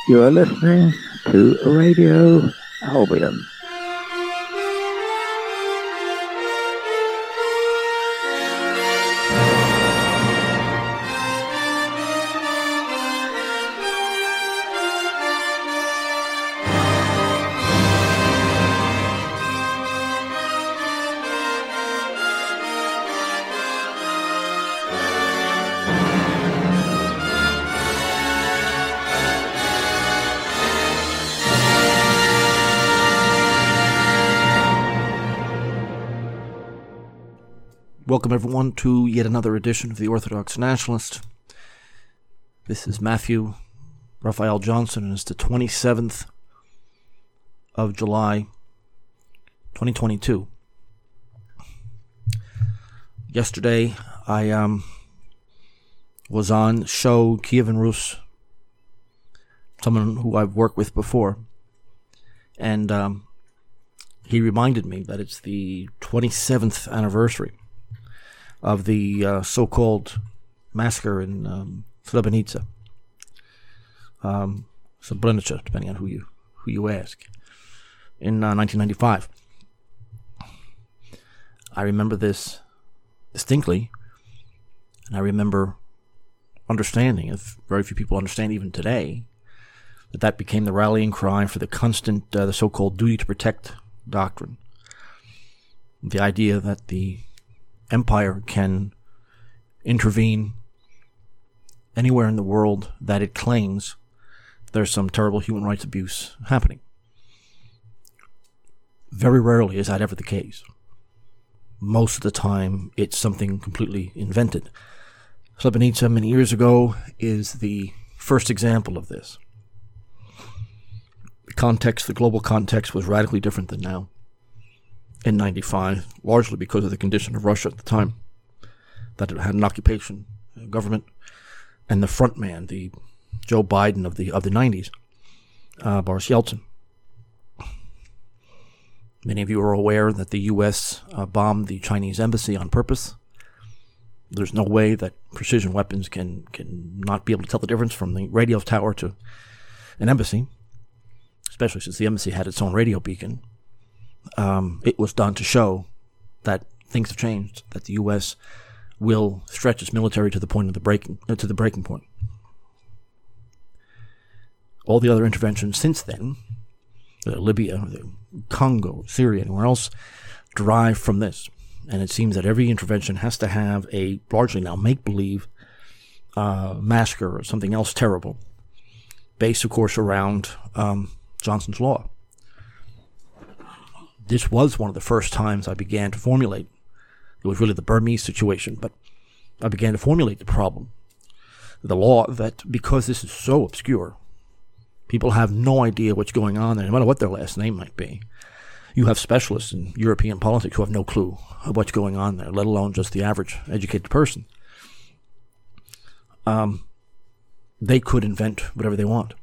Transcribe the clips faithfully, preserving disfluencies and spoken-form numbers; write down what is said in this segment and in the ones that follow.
You are listening to Radio Albion. Welcome, everyone, to yet another edition of the Orthodox Nationalist. This is Matthew Raphael Johnson, and it's the twenty-seventh of July, twenty twenty-two. Yesterday, I um, was on show Kievan Rus, someone who I've worked with before, and um, he reminded me that it's the twenty-seventh anniversary of the uh, so-called massacre in um, Srebrenica, um, Srebrenica, depending on who you who you ask, in uh, nineteen ninety-five. I remember this distinctly, and I remember understanding, if very few people understand even today, that that became the rallying cry for the constant, uh, the so-called duty to protect doctrine. The idea that the empire can intervene anywhere in the world that it claims there's some terrible human rights abuse happening. Very rarely is that ever the case. Most of the time, it's something completely invented. Srebrenica many years ago is the first example of this. The context, the global context, was radically different than now. In ninety-five, largely because of the condition of Russia at the time, that it had an occupation government, and the front man, the Joe Biden of the of the nineties, uh, Boris Yeltsin. Many of you are aware that the U S uh, bombed the Chinese embassy on purpose. There's no way that precision weapons can can not be able to tell the difference from the radio tower to an embassy, especially since the embassy had its own radio beacon. Um, it was done to show that things have changed, that the U S will stretch its military to the point of the breaking uh, to the breaking point. All the other interventions since then, uh, Libya, the Congo, Syria, anywhere else, derive from this. And it seems that every intervention has to have a largely now make-believe uh, massacre or something else terrible, based, of course, around um, Johnson's Law. This was one of the first times I began to formulate, it was really the Burmese situation, but I began to formulate the problem. The law that, because this is so obscure, people have no idea what's going on there, no matter what their last name might be. You have specialists in European politics who have no clue of what's going on there, let alone just the average educated person. Um, they could invent whatever they want.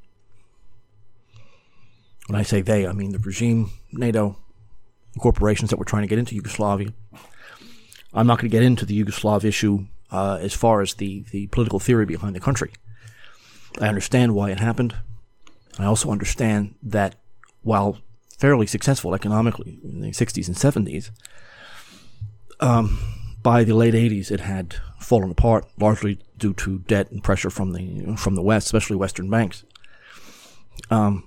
When I say they, I mean the regime, NATO, corporations that were trying to get into Yugoslavia. I'm not going to get into the Yugoslav issue uh, as far as the, the political theory behind the country. I understand why it happened. I also understand that while fairly successful economically in the sixties and seventies, um, by the late eighties it had fallen apart, largely due to debt and pressure from the from the West, especially Western banks. Um,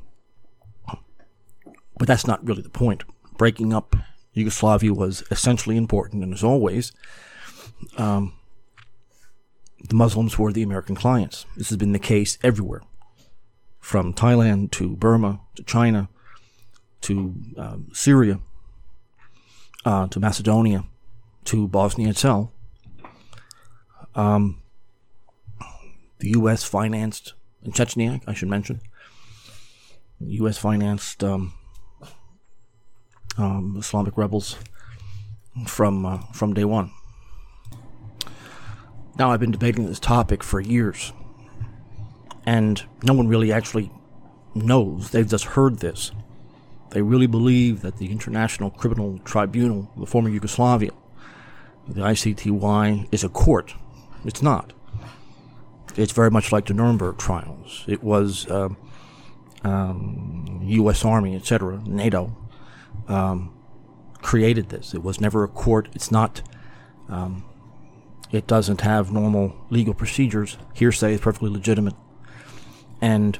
but that's not really the point. Breaking up Yugoslavia was essentially important, and as always, um, the Muslims were the American clients. This has been the case everywhere, from Thailand to Burma to China to um, Syria uh, to Macedonia to Bosnia itself. Um, the U S financed, in Chechnya, I should mention, the U S financed um, Um, Islamic rebels from uh, from day one. Now, I've been debating this topic for years, and no one really actually knows. They've just heard this. They really believe that the International Criminal Tribunal, the former Yugoslavia, the I C T Y, is a court. It's not. It's very much like the Nuremberg trials. It was uh, um, U S Army, et cetera, NATO, um, created this. It was never a court. It's not. Um, it doesn't have normal legal procedures. Hearsay is perfectly legitimate, and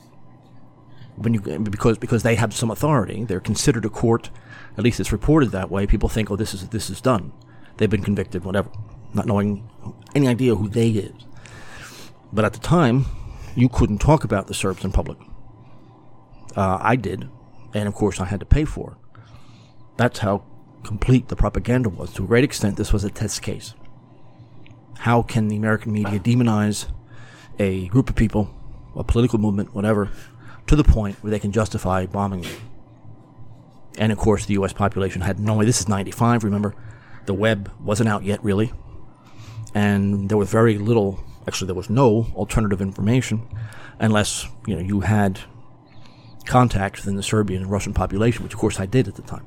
when you because because they have some authority, they're considered a court. At least it's reported that way. People think, oh, this is this is done. They've been convicted, whatever, not knowing any idea who they is. But at the time, you couldn't talk about the Serbs in public. Uh, I did, and of course I had to pay for it. That's how complete the propaganda was. To a great extent, this was a test case. How can the American media demonize a group of people, a political movement, whatever, to the point where they can justify bombing them? And of course, the U S population had no way. This is ninety-five, remember? The web wasn't out yet, really. And there was very little, actually there was no alternative information unless, you know, you had contacts within the Serbian and Russian population, which of course I did at the time.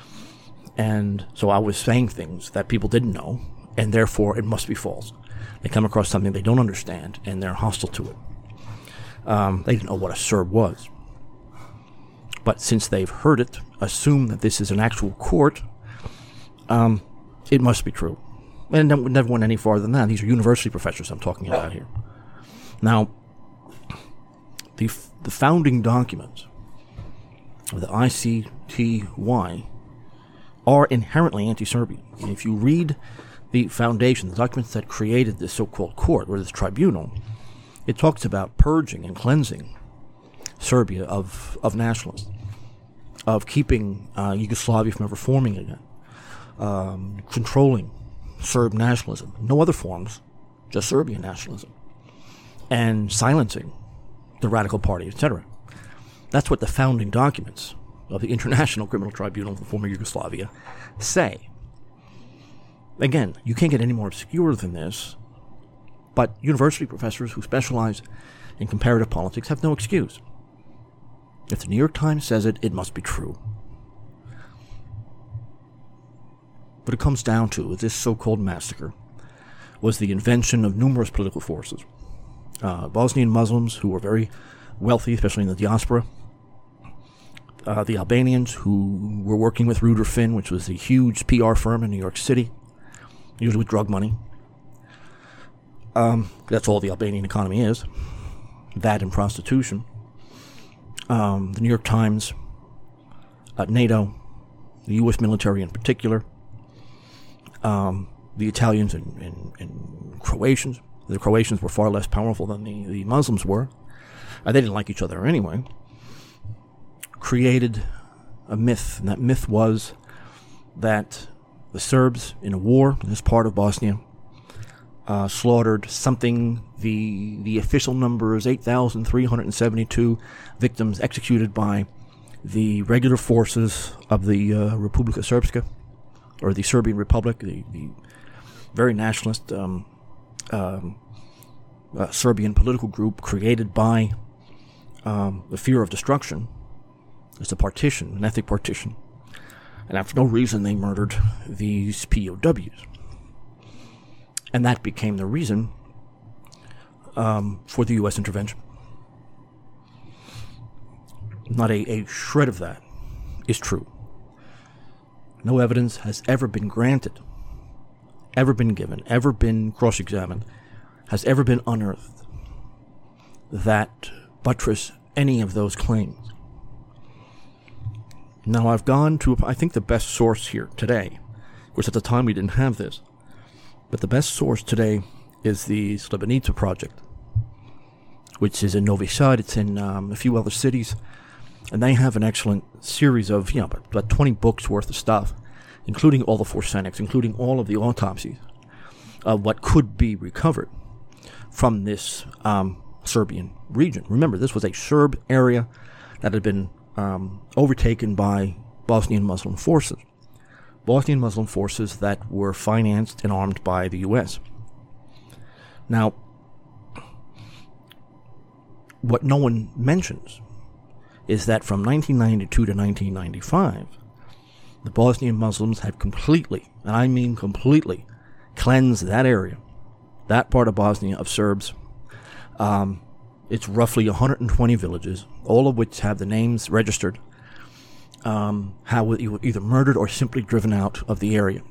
And so I was saying things that people didn't know, and therefore it must be false. They come across something they don't understand, and they're hostile to it. Um, they didn't know what a Serb was. But since they've heard it, assume that this is an actual court, um, it must be true. And it never went any farther than that. These are university professors I'm talking about here. Now, the f- the founding documents of the I C T Y are inherently anti-Serbian. And if you read the foundation, the documents that created this so-called court, or this tribunal, it talks about purging and cleansing Serbia of, of nationalists, of keeping uh, Yugoslavia from ever forming again, um, controlling Serb nationalism, no other forms, just Serbian nationalism, and silencing the Radical Party, et cetera. That's what the founding documents of the International Criminal Tribunal of the former Yugoslavia say. Again, you can't get any more obscure than this, but university professors who specialize in comparative politics have no excuse. If the New York Times says it, it must be true. What it comes down to is this so-called massacre was the invention of numerous political forces. Uh, Bosnian Muslims who were very wealthy, especially in the diaspora. Uh, the Albanians who were working with Ruder Finn, which was a huge P R firm in New York City, usually with drug money. Um, that's all the Albanian economy is. That and prostitution. Um, the New York Times, uh, NATO, the U S military in particular, um, the Italians and, and, and Croatians. The Croatians were far less powerful than the, the Muslims were. Uh, they didn't like each other anyway. Created a myth, and that myth was that the Serbs in a war in this part of Bosnia uh, slaughtered something, the the official number is eight thousand three hundred seventy-two victims executed by the regular forces of the uh, Republika Srpska, or the Serbian Republic, the, the very nationalist um, um, uh, Serbian political group created by um, the fear of destruction. It's a partition, an ethnic partition. And for no reason, they murdered these P O Ws. And that became the reason um, for the U S intervention. Not a, a shred of that is true. No evidence has ever been granted, ever been given, ever been cross-examined, has ever been unearthed that buttress any of those claims. Now, I've gone to, I think, the best source here today. Of course, at the time we didn't have this. But the best source today is the Srebrenica Project, which is in Novi Sad. It's in um, a few other cities. And they have an excellent series of, you know, about, about twenty books worth of stuff, including all the Forsenics, including all of the autopsies of what could be recovered from this um, Serbian region. Remember, this was a Serb area that had been Um, overtaken by Bosnian Muslim forces. Bosnian Muslim forces that were financed and armed by the U S. Now, what no one mentions is that from nineteen ninety-two to nineteen ninety-five, the Bosnian Muslims had completely, and I mean completely, cleansed that area, that part of Bosnia of Serbs, um, It's roughly one hundred twenty villages, all of which have the names registered, um, how you were either murdered or simply driven out of the area.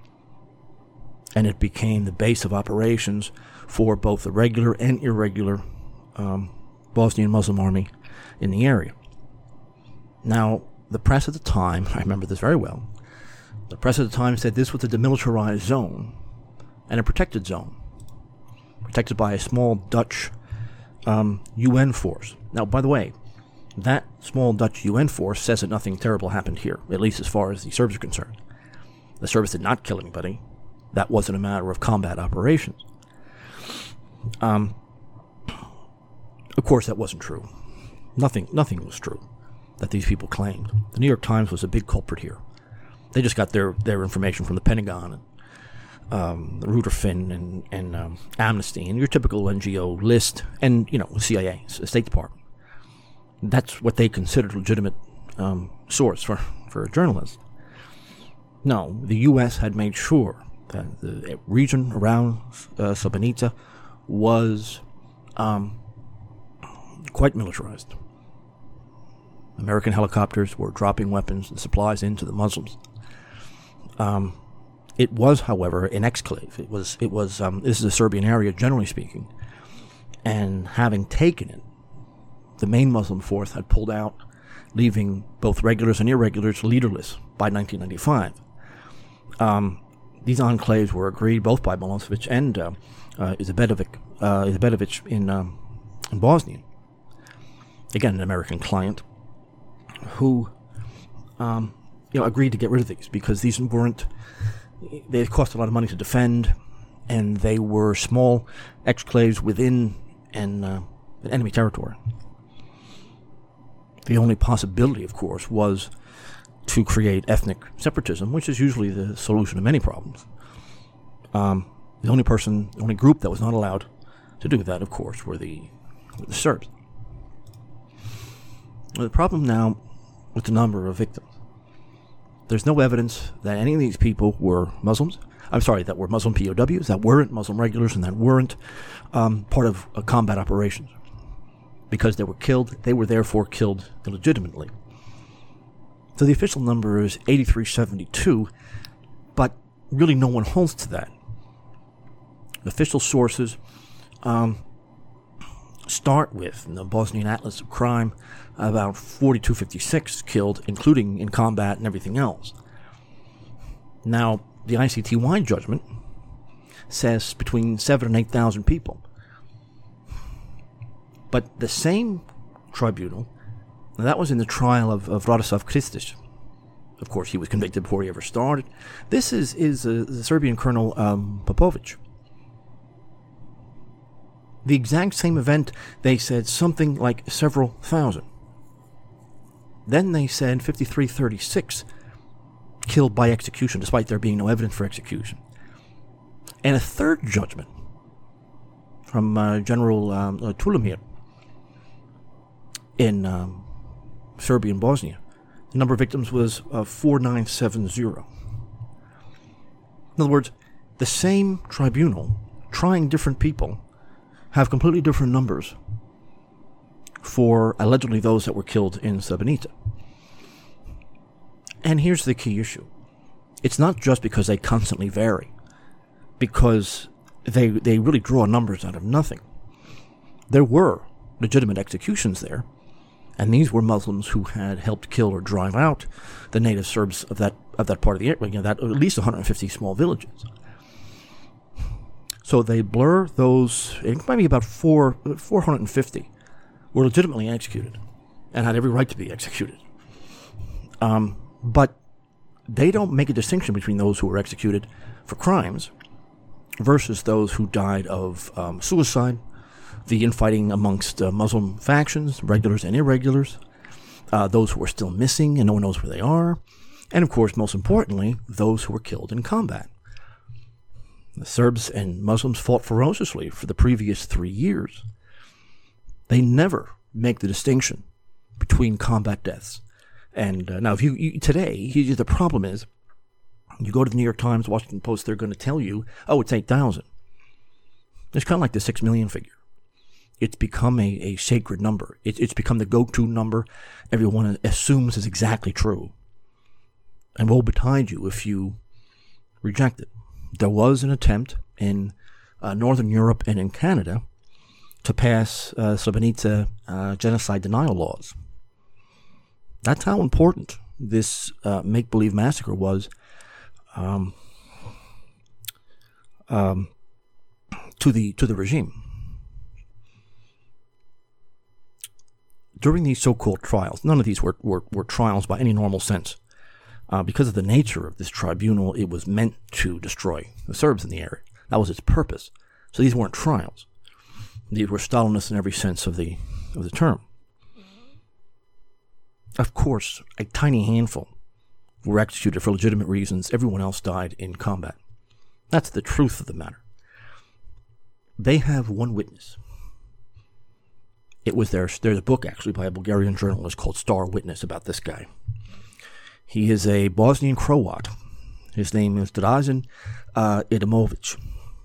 And it became the base of operations for both the regular and irregular um, Bosnian Muslim army in the area. Now, the press at the time, I remember this very well, the press at the time said this was a demilitarized zone and a protected zone, protected by a small Dutch um, U N force. Now, by the way, that small Dutch U N force says that nothing terrible happened here, at least as far as the Serbs are concerned. The Serbs did not kill anybody. That wasn't a matter of combat operations. Um, of course, that wasn't true. Nothing, nothing was true that these people claimed. The New York Times was a big culprit here. They just got their, their information from the Pentagon and um, the Reuter Finn and, and um, Amnesty and your typical N G O list and, you know, C I A, State Department. That's what they considered legitimate um, source for, for a journalist. No, the U S had made sure that the region around uh, Srebrenica was um, quite militarized. American helicopters were dropping weapons and supplies into the Muslims. Um, it was, however, an exclave. It was, it was. Um, this is a Serbian area, generally speaking, and having taken it, the main Muslim force had pulled out, leaving both regulars and irregulars leaderless by nineteen ninety-five. Um, these enclaves were agreed both by Milosevic and uh, uh, Izetbegovic, uh, Izetbegovic in, um, in Bosnia. Again, an American client who um, you know, agreed to get rid of these because these weren't, they cost a lot of money to defend, and they were small exclaves within an, uh, an enemy territory. The only possibility, of course, was to create ethnic separatism, which is usually the solution to many problems. Um, the only person, the only group that was not allowed to do that, of course, were the, were the Serbs. The problem now with the number of victims. There's no evidence that any of these people were Muslims. I'm sorry, that were Muslim P O Ws, that weren't Muslim regulars, and that weren't um, part of uh, combat operations. Because they were killed, they were therefore killed illegitimately. So the official number is eighty-three seventy-two, but really no one holds to that. Official sources um, start with, in the Bosnian Atlas of Crime, about forty-two fifty-six killed, including in combat and everything else. Now, the I C T Y judgment says between seven and eight thousand people. But the same tribunal, that was in the trial of, of Radoslav Kristic. Of course, he was convicted before he ever started. This is, is uh, the Serbian Colonel um, Popovic. The exact same event, they said something like several thousand. Then they said fifty-three thirty-six killed by execution, despite there being no evidence for execution. And a third judgment from uh, General um, uh, Tulamir in um, Serbia and Bosnia. The number of victims was uh, four nine seven zero. In other words, the same tribunal, trying different people, have completely different numbers for allegedly those that were killed in Srebrenica. And here's the key issue. It's not just because they constantly vary, because they they really draw numbers out of nothing. There were legitimate executions there, and these were Muslims who had helped kill or drive out the native Serbs of that of that part of the area, you know, that at least one hundred fifty small villages. So they blur those. It might be about four four hundred fifty were legitimately executed and had every right to be executed. Um, but they don't make a distinction between those who were executed for crimes versus those who died of um, suicide, the infighting amongst uh, Muslim factions, regulars and irregulars, uh, those who are still missing and no one knows where they are, and of course, most importantly, those who were killed in combat. The Serbs and Muslims fought ferociously for the previous three years. They never make the distinction between combat deaths. And uh, now, if you, you today, you, the problem is, you go to the New York Times, Washington Post, they're going to tell you, oh, it's eight thousand. It's kind of like the six million figure. it's become a, a sacred number. It, it's become the go-to number everyone assumes is exactly true. And woe betide you if you reject it. There was an attempt in uh, Northern Europe and in Canada to pass uh, Srebrenica uh, genocide denial laws. That's how important this uh, make-believe massacre was um, um, to the to the regime. During these so-called trials, none of these were, were, were trials by any normal sense. Uh, because of the nature of this tribunal, it was meant to destroy the Serbs in the area. That was its purpose. So these weren't trials. These were Stalinist in every sense of the of the term. Of course, a tiny handful were executed for legitimate reasons. Everyone else died in combat. That's the truth of the matter. They have one witness. It was their, there's a book, actually, by a Bulgarian journalist called Star Witness about this guy. He is a Bosnian Croat. His name is Dražen uh, Idamovic.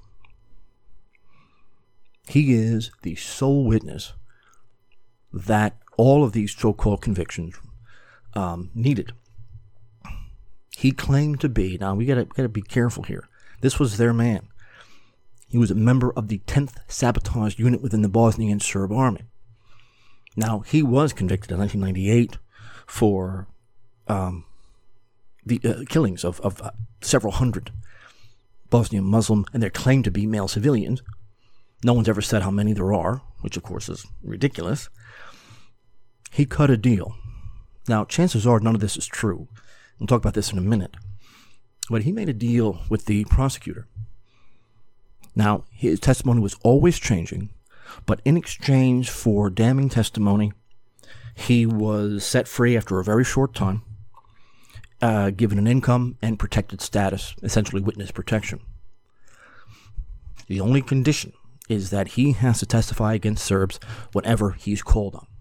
He is the sole witness that all of these so-called convictions um, needed. He claimed to be, now we gotta, gotta be careful here. This was their man. He was a member of the tenth Sabotage Unit within the Bosnian Serb Army. Now, he was convicted in nineteen ninety-eight for um, the uh, killings of, of uh, several hundred Bosnian Muslim, and they're claimed to be male civilians. No one's ever said how many there are, which of course is ridiculous. He cut a deal. Now, chances are none of this is true. We'll talk about this in a minute. But he made a deal with the prosecutor. Now, his testimony was always changing, but in exchange for damning testimony, he was set free after a very short time, uh, given an income and protected status, essentially witness protection. The only condition is that he has to testify against Serbs whenever he's called on.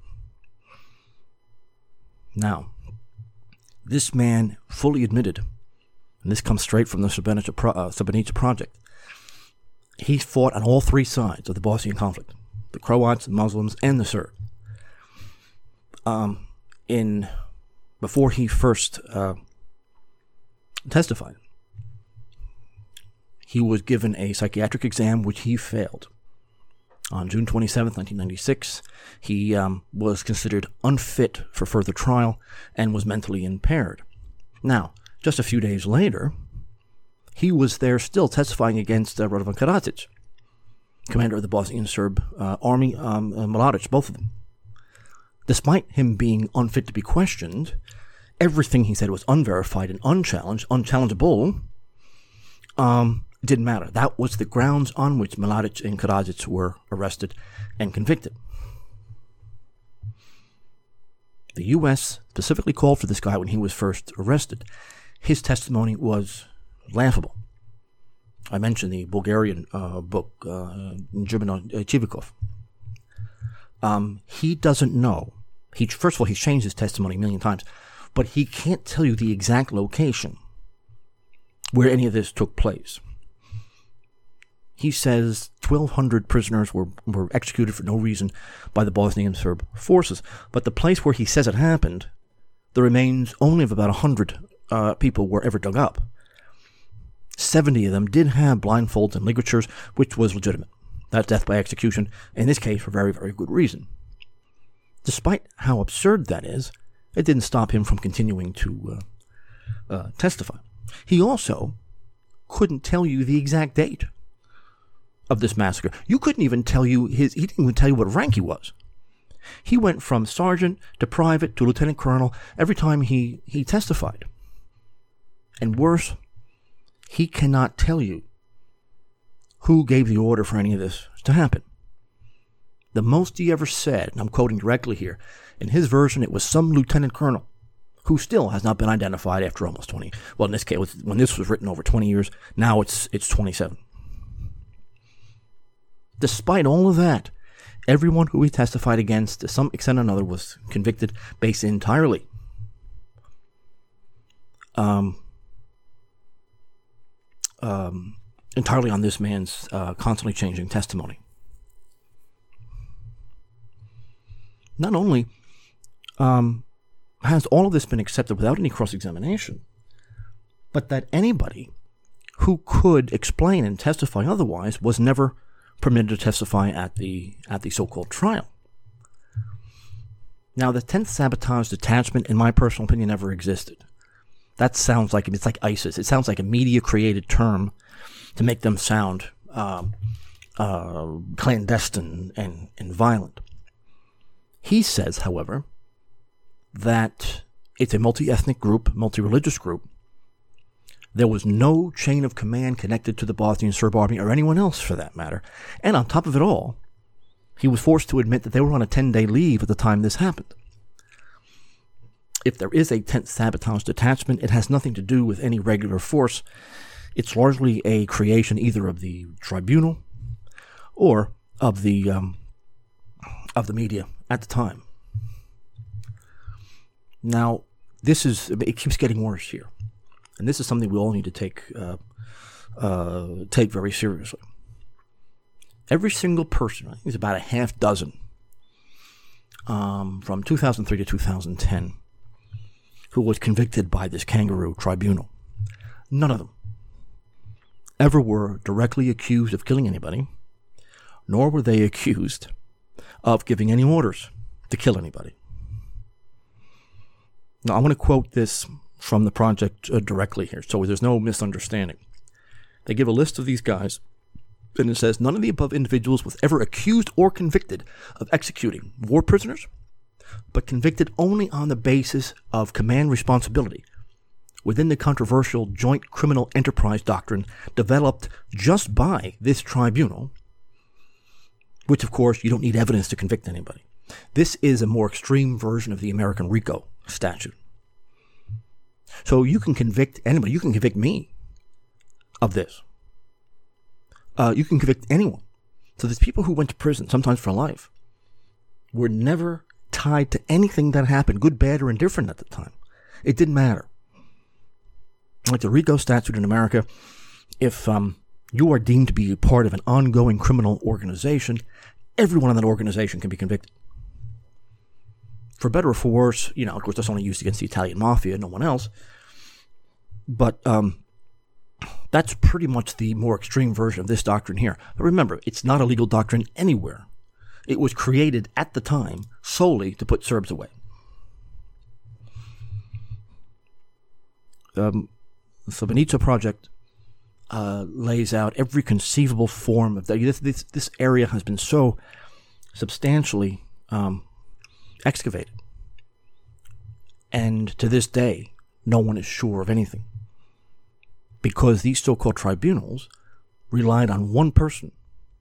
Now, this man fully admitted, and this comes straight from the Srebrenica, Pro- uh, Srebrenica Project, he fought on all three sides of the Bosnian conflict, the Croats, the Muslims, and the Serbs. Um, in before he first uh, testified, he was given a psychiatric exam which he failed. On June twenty-seventh, nineteen ninety-six, he um, was considered unfit for further trial and was mentally impaired. Now, just a few days later, he was there still testifying against uh, Radovan Karadzic, commander of the Bosnian Serb uh, army, um, uh, Mladic, both of them. Despite him being unfit to be questioned, everything he said was unverified and unchallenged, unchallengeable. Um, didn't matter. That was the grounds on which Mladic and Karadzic were arrested and convicted. The U S specifically called for this guy when he was first arrested. His testimony was laughable. I mentioned the Bulgarian uh, book, uh, German uh, Chivikov. Um, he doesn't know. He first of all, he's changed his testimony a million times, but he can't tell you the exact location where any of this took place. He says twelve hundred prisoners were, were executed for no reason by the Bosnian Serb forces, but the place where he says it happened, the remains only of about one hundred uh, people were ever dug up. seventy of them did have blindfolds and ligatures, which was legitimate. That's death by execution, in this case for very, very good reason. Despite how absurd that is, it didn't stop him from continuing to uh, uh, testify. He also couldn't tell you the exact date of this massacre. You couldn't even tell you his, he didn't even tell you what rank he was. He went from sergeant to private to lieutenant colonel every time he, he testified. And worse, he cannot tell you who gave the order for any of this to happen. The most he ever said, and I'm quoting directly here, in his version it was some lieutenant colonel who still has not been identified after almost twenty. Well, in this case, when this was written over twenty years, now it's it's twenty-seven. Despite all of that, everyone who he testified against, to some extent or another, was convicted based entirely um, um, entirely on this man's uh, constantly changing testimony. not only um, has all of this been accepted without any cross-examination, but that anybody who could explain and testify otherwise was never permitted to testify at the at the so-called trial. Now, the tenth Sabotage Detachment, in my personal opinion, never existed. That sounds like, it's like ISIS. It sounds like a media-created term to make them sound um, uh, clandestine and, and violent. He says, however, that it's a multi-ethnic group, multi-religious group. There was no chain of command connected to the Bosnian Serb army or anyone else for that matter. And on top of it all, he was forced to admit that they were on a ten-day leave at the time this happened. If there is a tenth Sabotage Detachment, it has nothing to do with any regular force. It's largely a creation either of the tribunal or of the um, of the media at the time. Now, this is it keeps getting worse here, and this is something we all need to take uh, uh, take very seriously. Every single person, I think it's about a half dozen, um, from two thousand three to two thousand ten, who was convicted by this kangaroo tribunal. None of them ever were directly accused of killing anybody, nor were they accused of giving any orders to kill anybody. Now, I want to quote this from the project uh, directly here, so there's no misunderstanding. They give a list of these guys, and it says, none of the above individuals was ever accused or convicted of executing war prisoners, but convicted only on the basis of command responsibility within the controversial Joint Criminal Enterprise Doctrine developed just by this tribunal, which, of course, you don't need evidence to convict anybody. This is a more extreme version of the American RICO statute. So you can convict anybody. You can convict me of this. Uh, you can convict anyone. So there's people who went to prison, sometimes for life, were never tied to anything that happened, good, bad, or indifferent at the time. It didn't matter. Like the RICO statute in America, if um, you are deemed to be part of an ongoing criminal organization, everyone in that organization can be convicted. For better or for worse, you know, of course, that's only used against the Italian mafia, no one else. But um, that's pretty much the more extreme version of this doctrine here. But remember, it's not a legal doctrine anywhere. It was created at the time solely to put Serbs away. Um, the Srebrenica Project uh, lays out every conceivable form of that. This, this, this area has been so substantially um, excavated. And to this day, no one is sure of anything. Because these so-called tribunals relied on one person.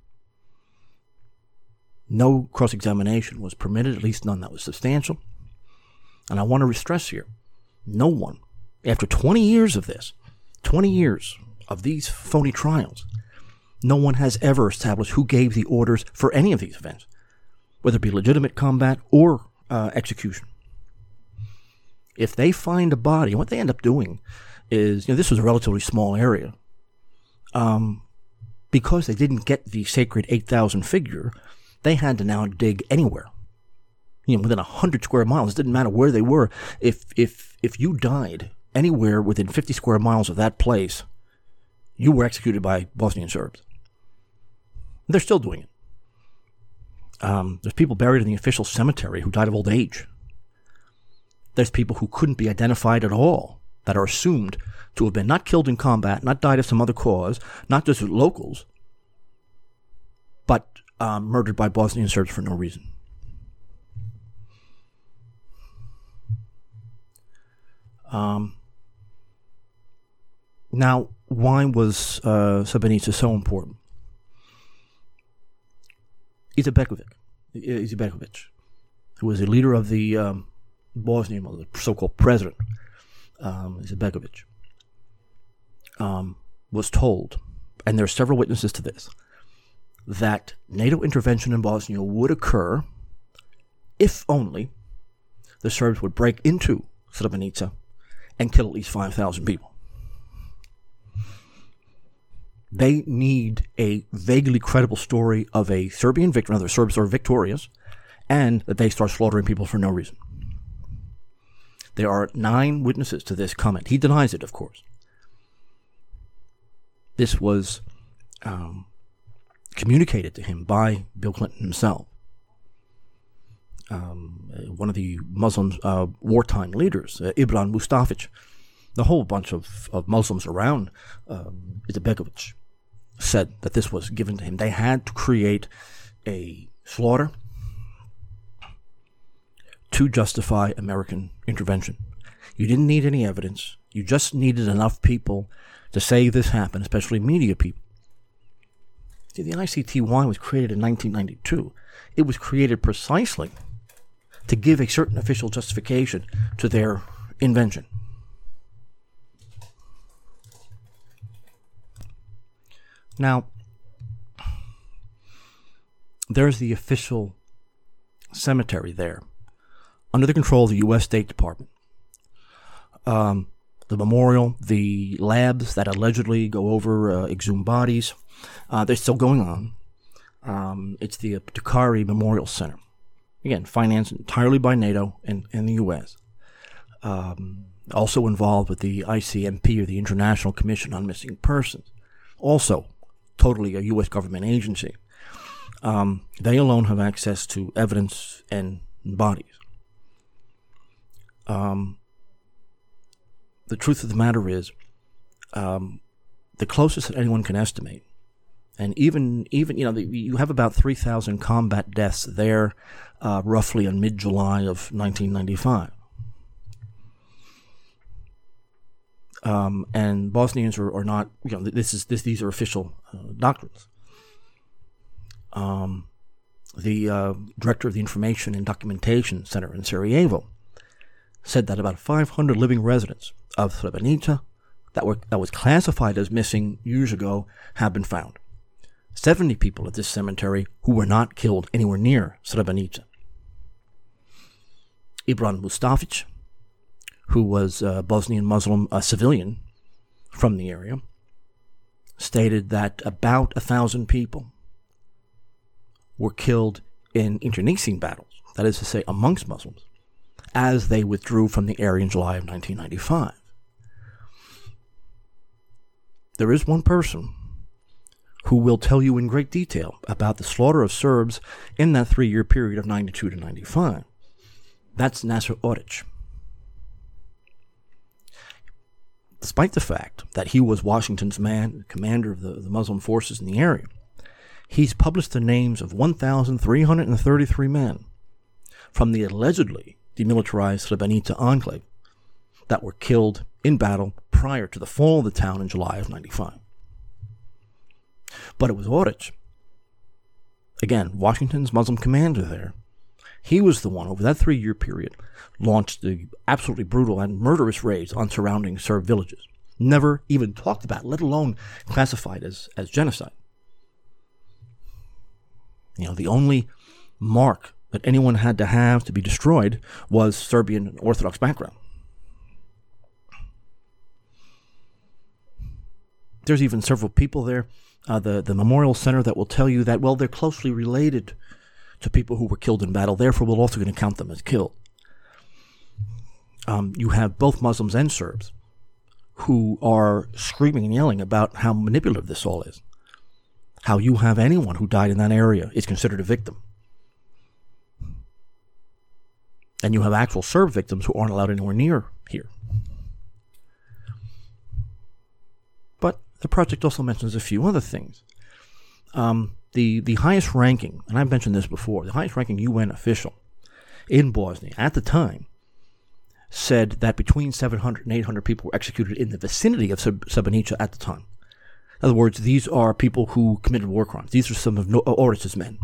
No cross-examination was permitted, at least none that was substantial. And I want to stress here, no one, after twenty years of this, twenty years of these phony trials, no one has ever established who gave the orders for any of these events, whether it be legitimate combat or uh, execution. If they find a body, what they end up doing is, you know, this was a relatively small area. Um, because they didn't get the sacred eight thousand figure, they had to now dig anywhere. You know, within one hundred square miles. It didn't matter where they were. If if if you died anywhere within fifty square miles of that place, you were executed by Bosnian Serbs. They're still doing it. Um, there's people buried in the official cemetery who died of old age. There's people who couldn't be identified at all, that are assumed to have been not killed in combat, not died of some other cause, not just locals, but um, murdered by Bosnian Serbs for no reason. Um, now, why was uh, Srebrenica so important? Izetbegovic, Izetbegovic, who was a leader of the um, Bosnian, or the so-called president, um, Izetbegovic, um, was told, and there are several witnesses to this, that NATO intervention in Bosnia would occur if only the Serbs would break into Srebrenica and kill at least five thousand people. They need a vaguely credible story of a Serbian victory, other Serbs are victorious, and that they start slaughtering people for no reason. There are nine witnesses to this comment. He denies it, of course. This was um, communicated to him by Bill Clinton himself. Um, one of the Muslim uh, wartime leaders, uh, Ibran Mustafic, the whole bunch of, of Muslims around um, Izetbegovic said that this was given to him. They had to create a slaughter to justify American intervention. You didn't need any evidence. You just needed enough people to say this happened, especially media people. See, the I C T Y was created in nineteen ninety-two. It was created precisely to give a certain official justification to their invention. Now, there's the official cemetery there, under the control of the U S State Department. Um, the memorial, the labs that allegedly go over uh, exhumed bodies, uh, they're still going on. Um, it's the Bukhari Memorial Center. Again, financed entirely by NATO and, and the U S. Um, also involved with the I C M P, or the International Commission on Missing Persons. Also, totally a U S government agency. Um, they alone have access to evidence and bodies. Um, the truth of the matter is, um, the closest that anyone can estimate, and even, even you know, the, you have about three thousand combat deaths there, uh, roughly in mid-July of nineteen ninety-five. Um, and Bosnians are, are not, you know, this is this these are official uh, doctrines. Um, the uh, director of the Information and Documentation Center in Sarajevo said that about five hundred living residents of Srebrenica that were that was classified as missing years ago have been found. seventy people at this cemetery who were not killed anywhere near Srebrenica. Ibran Mustafic, who was a Bosnian Muslim a civilian from the area, stated that about a thousand people were killed in internecine battles, that is to say, amongst Muslims, as they withdrew from the area in July of nineteen ninety-five. There is one person who will tell you in great detail about the slaughter of Serbs in that three-year period of ninety-two to ninety-five. That's Nasser Oric. Despite the fact that he was Washington's man, commander of the, the Muslim forces in the area, he's published the names of one thousand three hundred thirty-three men from the allegedly demilitarized Srebrenica enclave that were killed in battle prior to the fall of the town in July of ninety-five. But it was Oric, again, Washington's Muslim commander there. He was the one, over that three-year period, launched the absolutely brutal and murderous raids on surrounding Serb villages. Never even talked about, let alone classified as, as genocide. You know, the only mark that anyone had to have to be destroyed was Serbian Orthodox background. There's even several people there, uh, the, the memorial center, that will tell you that, well, they're closely related to people who were killed in battle, therefore we're also going to count them as killed. Um, you have both Muslims and Serbs who are screaming and yelling about how manipulative this all is. How you have anyone who died in that area is considered a victim. And you have actual Serb victims who aren't allowed anywhere near here. But the project also mentions a few other things. Um, the, the highest ranking, and I've mentioned this before, the highest ranking U N official in Bosnia at the time said that between seven hundred and eight hundred people were executed in the vicinity of Srebrenica at the time. In other words, these are people who committed war crimes. These are some of Oric's men.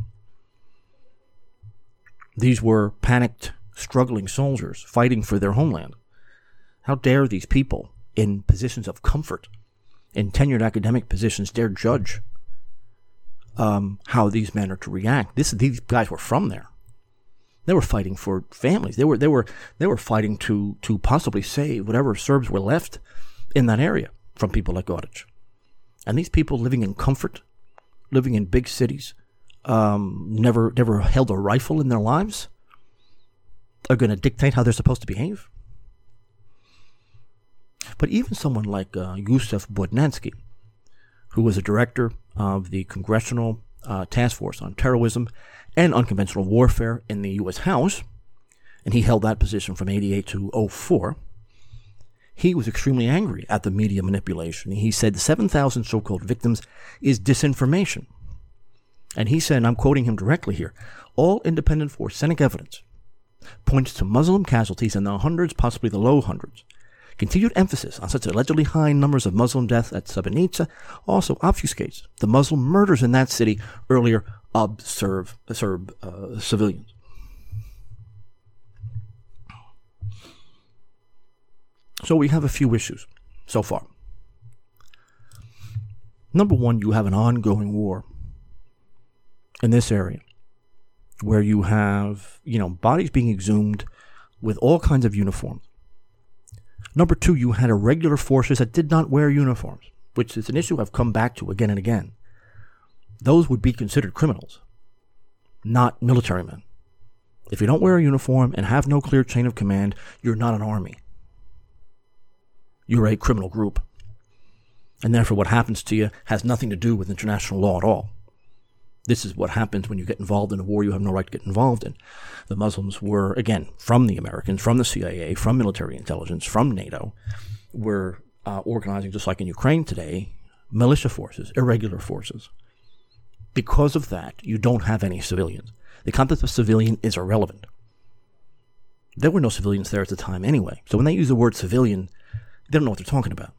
These were panicked, struggling soldiers fighting for their homeland. How dare these people in positions of comfort, in tenured academic positions, dare judge um, how these men are to react? This, these guys were from there. They were fighting for families. They were they were they were fighting to to possibly save whatever Serbs were left in that area from people like Oric. And these people living in comfort, living in big cities, um, never never held a rifle in their lives, are going to dictate how they're supposed to behave? But even someone like uh, Yusef Bodnansky, who was a director of the Congressional uh, Task Force on Terrorism and Unconventional Warfare in the U S House, and he held that position from eighty-eight to oh four, he was extremely angry at the media manipulation. He said the seven thousand so-called victims is disinformation. And he said, and I'm quoting him directly here, all independent forensic evidence points to Muslim casualties in the hundreds, possibly the low hundreds. Continued emphasis on such allegedly high numbers of Muslim deaths at Srebrenica also obfuscates the Muslim murders in that city earlier of Serb, Serb uh, civilians. So we have a few issues so far. Number one, you have an ongoing war in this area where you have, you know, bodies being exhumed with all kinds of uniforms. Number two, you had irregular forces that did not wear uniforms, which is an issue I've come back to again and again. Those would be considered criminals, not military men. If you don't wear a uniform and have no clear chain of command, you're not an army. You're a criminal group. And therefore what happens to you has nothing to do with international law at all. This is what happens when you get involved in a war you have no right to get involved in. The Muslims were, again, from the Americans, from the C I A, from military intelligence, from NATO, were uh, organizing, just like in Ukraine today, militia forces, irregular forces. Because of that, you don't have any civilians. The concept of civilian is irrelevant. There were no civilians there at the time anyway. So when they use the word civilian, they don't know what they're talking about.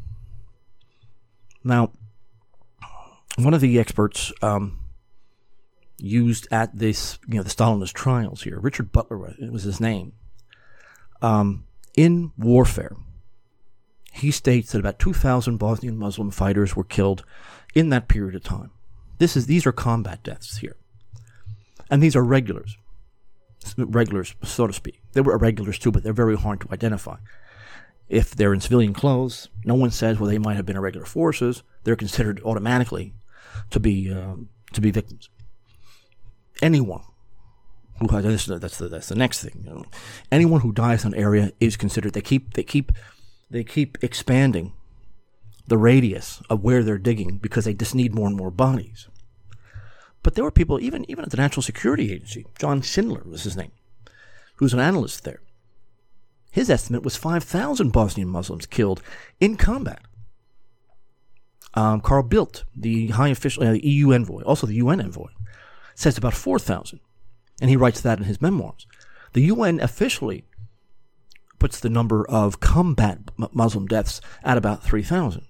Now, one of the experts um, used at this, you know, the Stalinist trials here, Richard Butler, it was his name. Um, in warfare, he states that about two thousand Bosnian Muslim fighters were killed in that period of time. This is these are combat deaths here, and these are regulars, regulars, so to speak. They were irregulars too, but they're very hard to identify. If they're in civilian clothes, no one says, well, they might have been irregular forces. They're considered automatically to be um, to be victims. Anyone who has that's the that's the next thing. You know, anyone who dies in an area is considered. They keep they keep they keep expanding the radius of where they're digging because they just need more and more bodies. But there were people, even even at the National Security Agency. John Schindler was his name, who's an analyst there. His estimate was five thousand Bosnian Muslims killed in combat. Um, Carl Bildt, the high official, uh, the E U envoy, also the U N envoy, says about four thousand. And he writes that in his memoirs. The U N officially puts the number of combat Muslim deaths at about three thousand.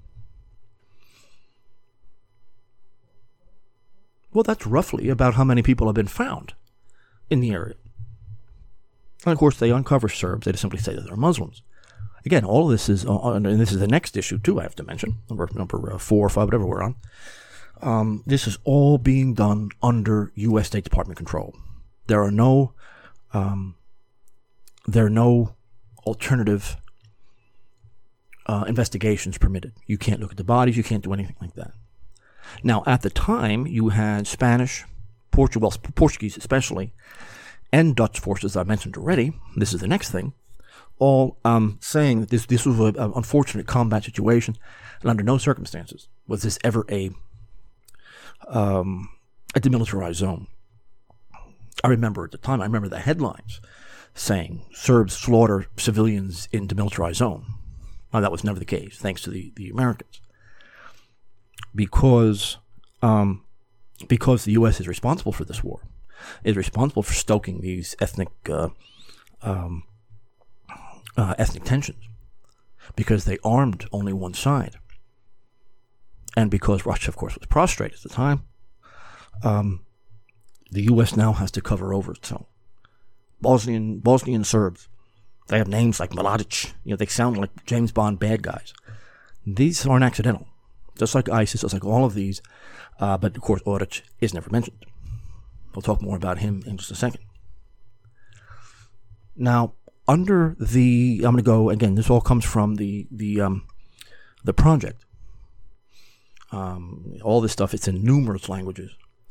Well, that's roughly about how many people have been found in the area. And of course, they uncover Serbs. They just simply say that they're Muslims. Again, all of this is, uh, and this is the next issue too, I have to mention, number number uh, four or five, whatever we're on. Um, this is all being done under U S State Department control. There are no, um, there are no alternative uh, investigations permitted. You can't look at the bodies. You can't do anything like that. Now, at the time, you had Spanish, Portugal, well, Portuguese especially, and Dutch forces I mentioned already. This is the next thing. All um, saying that this this was an unfortunate combat situation, and under no circumstances was this ever a um, a demilitarized zone. I remember at the time, I remember the headlines saying Serbs slaughter civilians in demilitarized zone. Now, that was never the case, thanks to the, the Americans. Because um, because the U S is responsible for this war, is responsible for stoking these ethnic uh, um, uh, ethnic tensions, because they armed only one side, and because Russia, of course, was prostrate at the time, um, the U S now has to cover over itself. Bosnian Bosnian Serbs, they have names like Mladic. You know, they sound like James Bond bad guys. These aren't accidental. Just like ISIS, just like all of these, uh, but of course Oric is never mentioned. We'll talk more about him in just a second. Now, under the, I'm going to go again. This all comes from the the um, the project. Um, all this stuff, it's in numerous languages,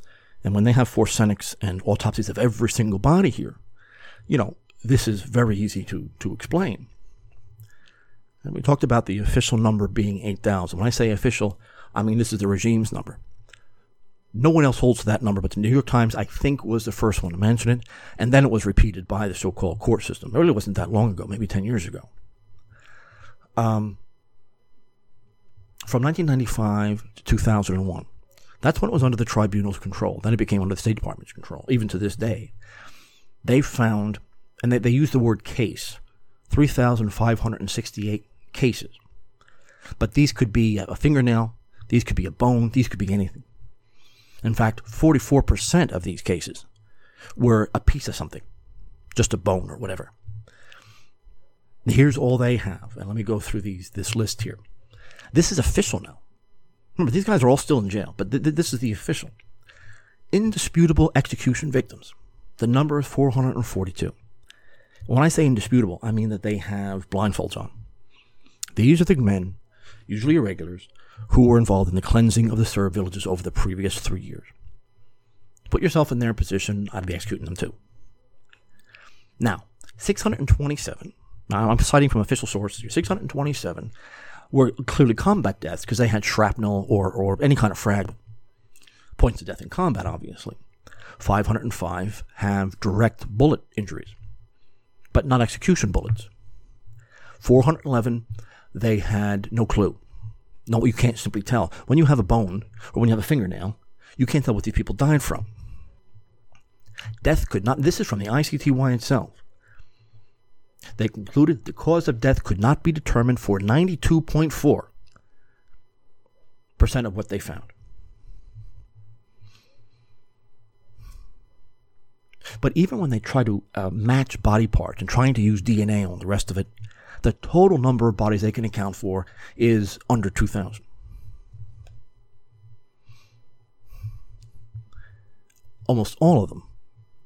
And when they have forensics and autopsies of every single body here, you know, this is very easy to, to explain. And we talked about the official number being eight thousand. When I say official, I mean this is the regime's number. No one else holds to that number, but the New York Times, I think, was the first one to mention it, and then it was repeated by the so-called court system. It really wasn't that long ago, maybe ten years ago. Um, from nineteen ninety-five to two thousand one, that's when it was under the tribunal's control. Then it became under the State Department's control, even to this day. They found, and they, they used the word case, three thousand five hundred sixty-eight cases. But these could be a fingernail, these could be a bone, these could be anything. In fact, forty-four percent of these cases were a piece of something, just a bone or whatever. Here's all they have, and let me go through these this list here. This is official now. Remember, these guys are all still in jail, but th- th- this is the official. Indisputable execution victims. The number is four hundred forty-two. When I say indisputable, I mean that they have blindfolds on. These are the men, usually irregulars, who were involved in the cleansing of the Serb villages over the previous three years. Put yourself in their position, I'd be executing them too. Now, six hundred twenty-seven, now I'm citing from official sources here, six hundred twenty-seven were clearly combat deaths because they had shrapnel or, or any kind of fragment. Points to death in combat, obviously. five hundred five have direct bullet injuries, but not execution bullets. four hundred eleven, they had no clue. No, you can't simply tell. When you have a bone, or when you have a fingernail, you can't tell what these people died from. Death could not, this is from the I C T Y itself. They concluded the cause of death could not be determined for ninety-two point four percent of what they found. But even when they try to uh, match body parts and trying to use D N A on the rest of it, the total number of bodies they can account for is under two thousand. Almost all of them,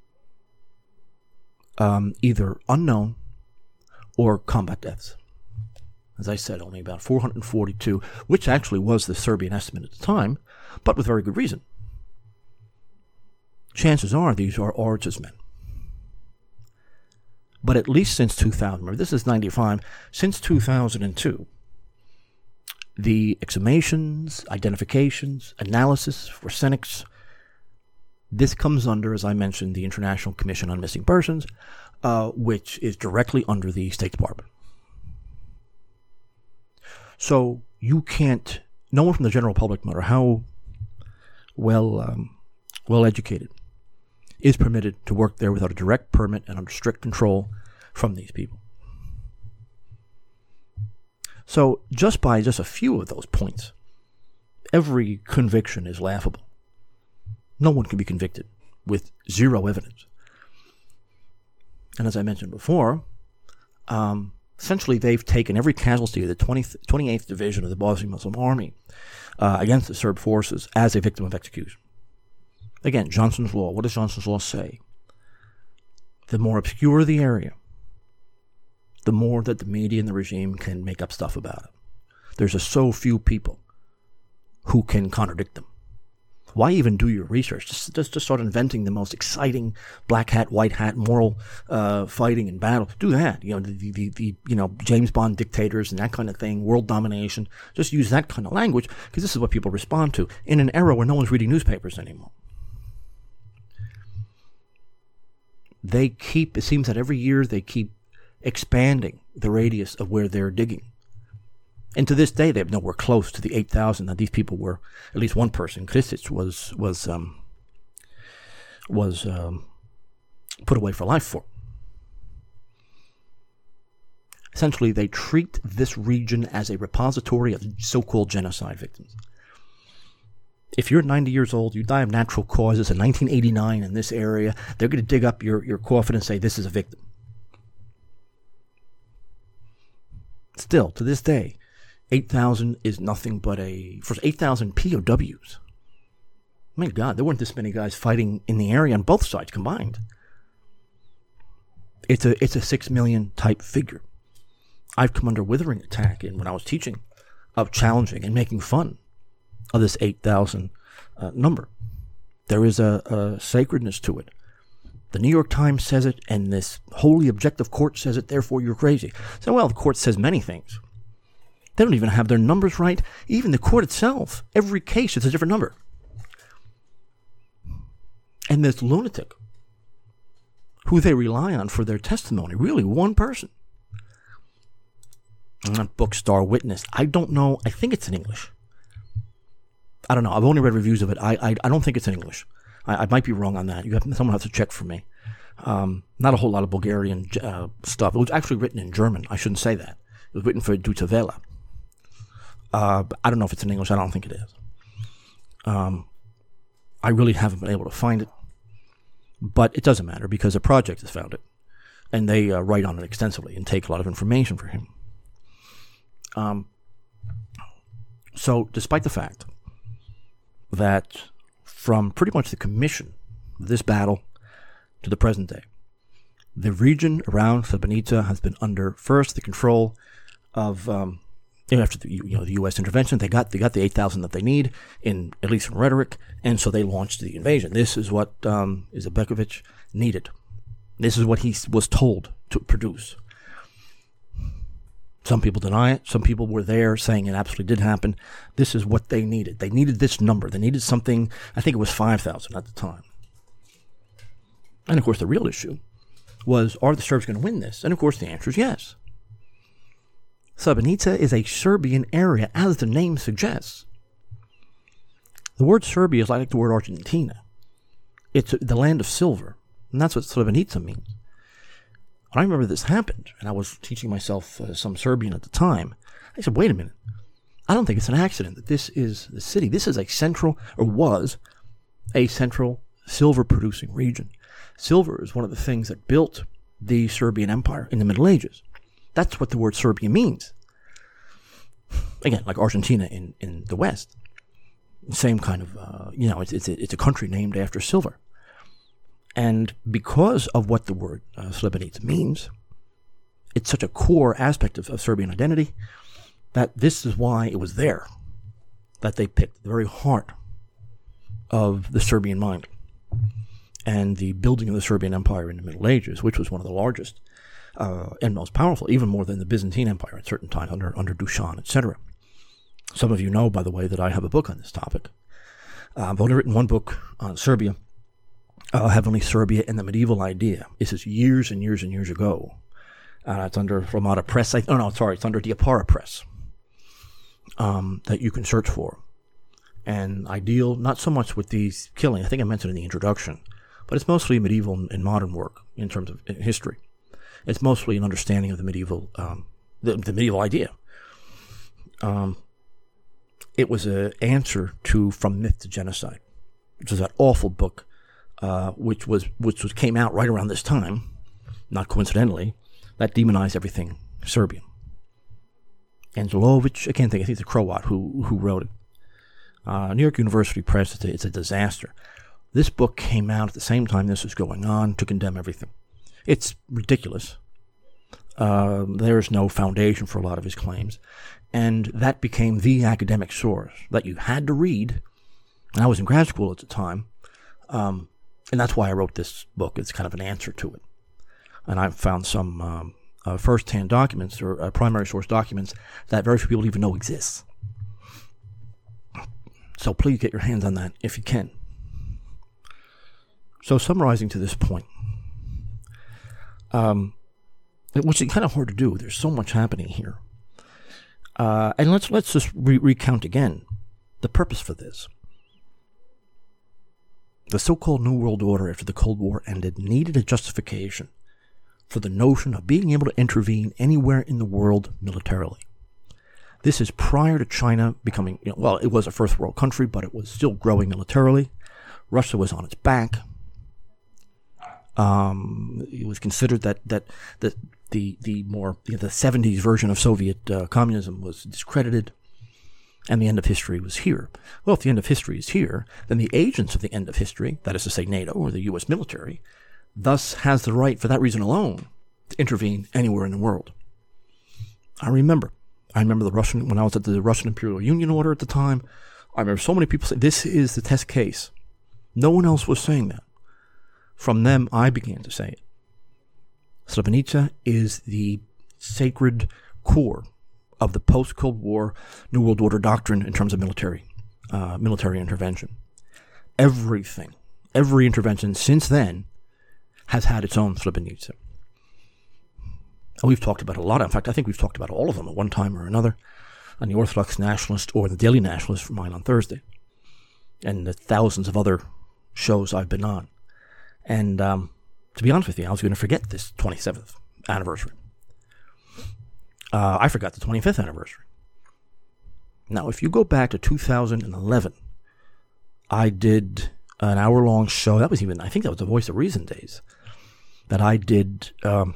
um, either unknown or combat deaths. As I said, only about four hundred forty-two, which actually was the Serbian estimate at the time, but with very good reason. Chances are these are Oredz's men. But at least since two thousand, remember this is ninety-five, since two thousand two, the exhumations, identifications, analysis, forensics, this comes under, as I mentioned, the International Commission on Missing Persons, uh, which is directly under the State Department. So you can't, no one from the general public, no matter how well, um, well educated, is permitted to work there without a direct permit and under strict control from these people. So just by just a few of those points, every conviction is laughable. No one can be convicted with zero evidence. And as I mentioned before, um, essentially they've taken every casualty of the twentieth, twenty-eighth Division of the Bosnian Muslim Army uh, against the Serb forces as a victim of execution. Again, Johnson's Law. What does Johnson's Law say? The more obscure the area, the more that the media and the regime can make up stuff about it. There's just so few people who can contradict them. Why even do your research? Just, just, just start inventing the most exciting black hat, white hat, moral uh, fighting and battle. Do that. You know, the, the, the you know James Bond dictators and that kind of thing, world domination. Just use that kind of language because this is what people respond to in an era where no one's reading newspapers anymore. They keep, it seems that every year they keep expanding the radius of where they're digging. And to this day, they're nowhere close to the eight thousand that these people were. At least one person, Krisic, was was um, was um, put away for life for. Essentially, they treat this region as a repository of so-called genocide victims. If you're ninety years old, you die of natural causes in nineteen eighty-nine in this area, they're going to dig up your, your coffin and say, this is a victim. Still, to this day, eight thousand is nothing but a... For eight thousand P O Ws. My God, there weren't this many guys fighting in the area on both sides combined. It's a it's a six million type figure. I've come under withering attack in when I was teaching of challenging and making fun of this eight thousand uh, number. There is a, a sacredness to it. The New York Times says it, and this wholly objective court says it, therefore you're crazy. So, well, the court says many things. They don't even have their numbers right. Even the court itself, every case is a different number. And this lunatic, who they rely on for their testimony, really one person. That book, Star Witness, I don't know. I think it's in English. I don't know. I've only read reviews of it. I I, I don't think it's in English. I, I might be wrong on that. You have, someone has to check for me. Um, not a whole lot of Bulgarian uh, stuff. It was actually written in German. I shouldn't say that. It was written for Deutsche Welle. Uh, but I don't know if it's in English. I don't think it is. Um, I really haven't been able to find it. But it doesn't matter because a project has found it. And they uh, write on it extensively and take a lot of information for him. Um, so, despite the fact that from pretty much the commission of this battle to the present day, the region around Srebrenica has been under, first, the control of, um, after the, you know, the U S intervention, they got they got the eight thousand that they need, in at least in rhetoric, and so they launched the invasion. This is what um, Izetbegovic needed. This is what he was told to produce. Some people deny it. Some people were there saying it absolutely did happen. This is what they needed. They needed this number. They needed something, I think it was five thousand at the time. And, of course, the real issue was, are the Serbs going to win this? And, of course, the answer is yes. Srebrenica is a Serbian area, as the name suggests. The word Serbia is like the word Argentina. It's the land of silver. And that's what Srebrenica means. When I remember this happened, and I was teaching myself uh, some Serbian at the time, I said, wait a minute. I don't think it's an accident that this is the city. This is a central, or was, a central silver-producing region. Silver is one of the things that built the Serbian Empire in the Middle Ages. That's what the word Serbia means. Again, like Argentina in, in the West. Same kind of, uh, you know, it's, it's, a, it's a country named after silver. And because of what the word uh, Srebrenica means, it's such a core aspect of, of Serbian identity that this is why it was there that they picked the very heart of the Serbian mind and the building of the Serbian Empire in the Middle Ages, which was one of the largest uh, and most powerful, even more than the Byzantine Empire at certain times under, under Dusan, et cetera. Some of you know, by the way, that I have a book on this topic. Uh, I've only written one book on Serbia. Uh, Heavenly Serbia and the Medieval Idea. This is years and years and years ago. Uh, it's under Ramada Press. I, oh, no, sorry. It's under Diapara Press um, that you can search for. And I deal not so much with these killing. I think I mentioned in the introduction. But it's mostly medieval and modern work in terms of history. It's mostly an understanding of the medieval, um, the, the medieval idea. Um, it was an answer to From Myth to Genocide, which is that awful book. Uh, which was which was came out right around this time, not coincidentally, that demonized everything Serbian. Angelovic, I can't think, I think it's a Croat who who wrote it. Uh, New York University Press, it's a, it's a disaster. This book came out at the same time this was going on to condemn everything. It's ridiculous. Uh, there's no foundation for a lot of his claims. And that became the academic source that you had to read. And I was in grad school at the time. Um, And that's why I wrote this book. It's kind of an answer to it. And I've found some um, uh, first-hand documents or uh, primary source documents that very few people even know exist. So please get your hands on that if you can. So summarizing to this point, um, which is kind of hard to do. There's so much happening here. Uh, and let's let's just re- recount again the purpose for this. The so-called New World Order after the Cold War ended needed a justification for the notion of being able to intervene anywhere in the world militarily. This is prior to China becoming, you know, well, it was a first world country, but it was still growing militarily. Russia was on its back. Um, it was considered that that that the the more you know, the seventies version of Soviet uh, communism was discredited. And the end of history was here. Well, if the end of history is here, then the agents of the end of history, that is to say NATO or the U S military, thus has the right, for that reason alone, to intervene anywhere in the world. I remember. I remember the Russian, when I was at the Russian Imperial Union order at the time, I remember so many people saying, this is the test case. No one else was saying that. From them, I began to say it. Srebrenica is the sacred core of the post-Cold War New World Order doctrine in terms of military, uh, military intervention. Everything, every intervention since then has had its own Srebrenica. And we've talked about a lot. In fact, I think we've talked about all of them at one time or another on the Orthodox Nationalist or the Daily Nationalist for mine on Thursday, and the thousands of other shows I've been on. And um, to be honest with you, I was going to forget this twenty-seventh anniversary. Uh, I forgot the twenty-fifth anniversary. Now, if you go back to two thousand eleven, I did an hour-long show. That was even, I think that was the Voice of Reason days, that I did um,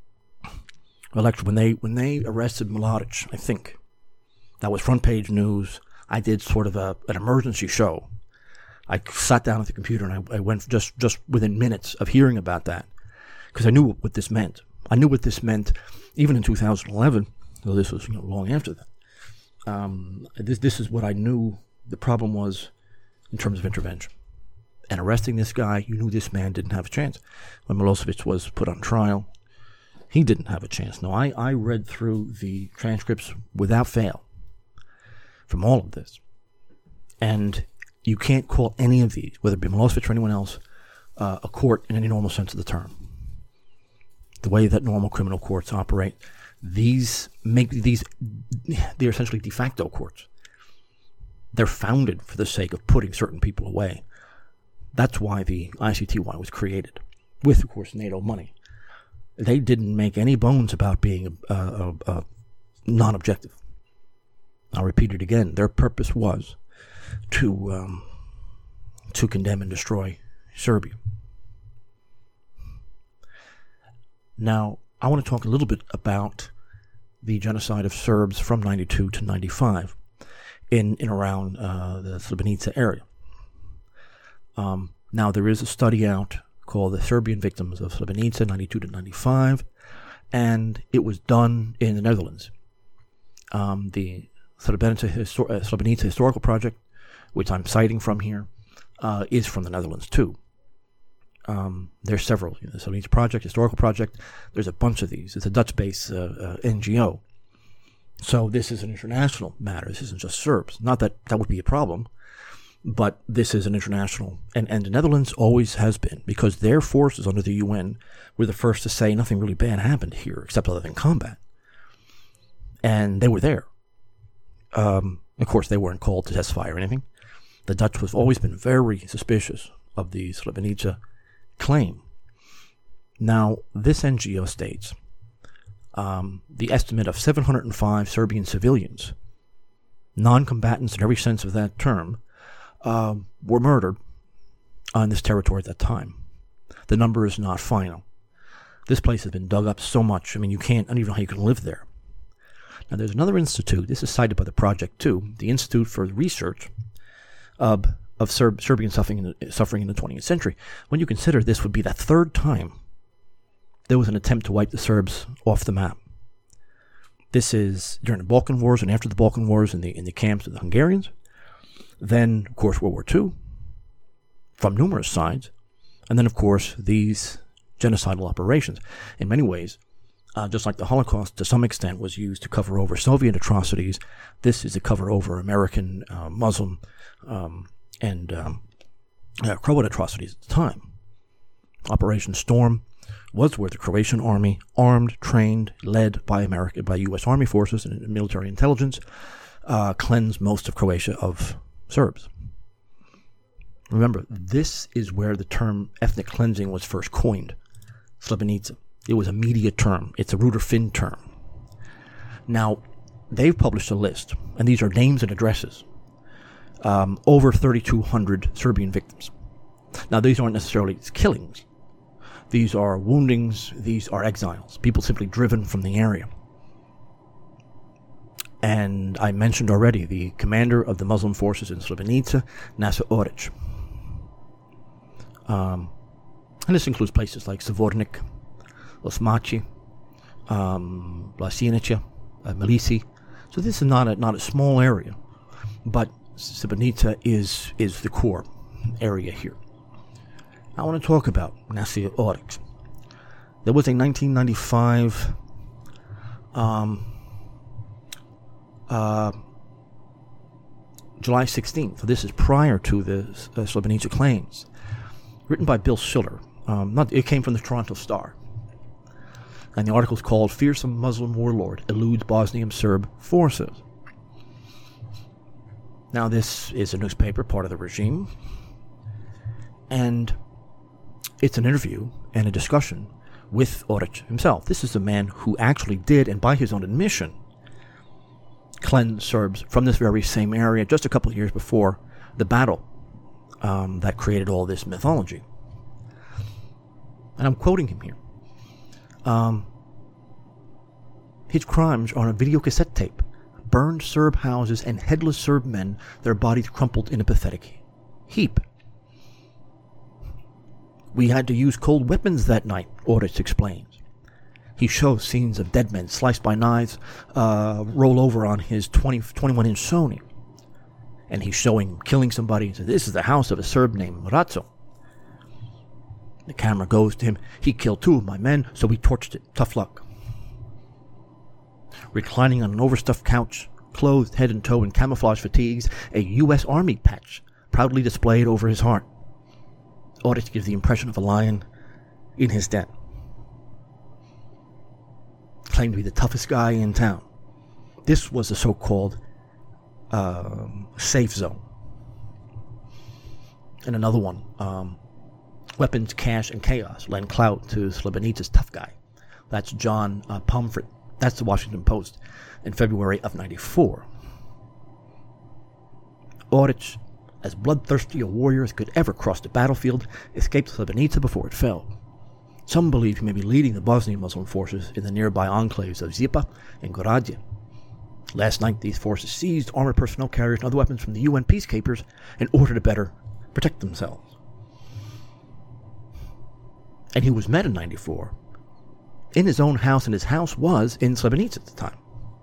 a lecture when they when they arrested Mladic, I think. That was front page news. I did sort of a, an emergency show. I sat down at the computer and I, I went just, just within minutes of hearing about that, because I knew what this meant. I knew what this meant even in two thousand eleven, though this was, you know, long after that. Um, this this is what I knew the problem was in terms of intervention. And arresting this guy, you knew this man didn't have a chance. When Milosevic was put on trial, he didn't have a chance. No, I, I read through the transcripts without fail from all of this. And you can't call any of these, whether it be Milosevic or anyone else, uh, a court in any normal sense of the term. The way that normal criminal courts operate, these make these they're essentially de facto courts. They're founded for the sake of putting certain people away. That's why the I C T Y was created, with, of course, NATO money. They didn't make any bones about being a, a, a non-objective. I'll repeat it again. Their purpose was to um, to condemn and destroy Serbia. Now, I want to talk a little bit about the genocide of Serbs from ninety-two to ninety-five in in around uh, the Srebrenica area. Um, now, there is a study out called The Serbian Victims of Srebrenica, ninety-two to ninety-five, and it was done in the Netherlands. Um, the Srebrenica, Histor- uh, Srebrenica Historical Project, which I'm citing from here, uh, is from the Netherlands too. Um, there's several. You know, the Srebrenica Project, Historical Project, there's a bunch of these. It's a Dutch-based uh, uh, N G O. So this is an international matter. This isn't just Serbs. Not that that would be a problem, but this is an international. And, and the Netherlands always has been, because their forces under the U N were the first to say nothing really bad happened here, except other than combat. And they were there. Um, of course, they weren't called to testify or anything. The Dutch have always been very suspicious of the Srebrenica claim. Now, this N G O states um, the estimate of seven hundred five Serbian civilians, non-combatants in every sense of that term, uh, were murdered on this territory at that time. The number is not final. This place has been dug up so much, I mean, you can't, I don't even know how you can live there. Now, there's another institute, this is cited by the project too, the Institute for Research of, of Serb, Serbian suffering in, the, suffering in the twentieth century. When you consider this would be the third time there was an attempt to wipe the Serbs off the map. This is during the Balkan Wars and after the Balkan Wars in the, in the camps of the Hungarians. Then, of course, World War Two, from numerous sides. And then, of course, these genocidal operations. In many ways, Uh, just like the Holocaust, to some extent, was used to cover over Soviet atrocities, this is to cover over American, uh, Muslim, um, and um, uh, Croat atrocities at the time. Operation Storm was where the Croatian army, armed, trained, led by America, by U S Army forces and military intelligence, uh, cleansed most of Croatia of Serbs. Remember, this is where the term ethnic cleansing was first coined, Srebrenica. It was a media term. It's a Rudolf Finn term. Now, they've published a list, and these are names and addresses, um, over thirty-two hundred Serbian victims. Now, these aren't necessarily killings. These are woundings. These are exiles, people simply driven from the area. And I mentioned already the commander of the Muslim forces in Srebrenica, Nasser Oric. Um, and this includes places like Zvornik, Osmachi, um, Vlasinica, uh, Milisi. So this is not a not a small area, but Srebrenica is is the core area here. I want to talk about Nassir Oryx. There was a nineteen ninety-five um, uh, July sixteenth. So this is prior to the uh, Srebrenica claims. Written by Bill Schiller. Um, not, it came from the Toronto Star. And the article is called Fearsome Muslim Warlord Eludes Bosnian Serb Forces. Now this is a newspaper, part of the regime. And it's an interview and a discussion with Oryx himself. This is the man who actually did, and by his own admission, cleanse Serbs from this very same area just a couple of years before the battle um, that created all this mythology. And I'm quoting him here. Um, his crimes are on a video cassette tape. Burned Serb houses and headless Serb men, their bodies crumpled in a pathetic heap. We had to use cold weapons that night, Oryx explains. He shows scenes of dead men sliced by knives uh, roll over on his twenty, twenty-one inch Sony. And he's showing killing somebody. He says, this is the house of a Serb named Ratzo. The camera goes to him. He killed two of my men, so we torched it. Tough luck. Reclining on an overstuffed couch, clothed head and toe in camouflage fatigues, a U S Army patch proudly displayed over his heart. Oryx gives the impression of a lion in his den. Claimed to be the toughest guy in town. This was the so-called uh, safe zone. And another one, um, weapons, cash, and chaos lend clout to Srebrenica's tough guy. That's John uh, Pomfret. That's the Washington Post in February of ninety-four. Oryx, as bloodthirsty a warrior as could ever cross the battlefield, escaped Srebrenica before it fell. Some believe he may be leading the Bosnian Muslim forces in the nearby enclaves of Zipa and Gorađe. Last night, these forces seized armored personnel carriers and other weapons from the U N peacekeepers in order to better protect themselves. And he was met in ninety-four in his own house, and his house was in Srebrenica at the time.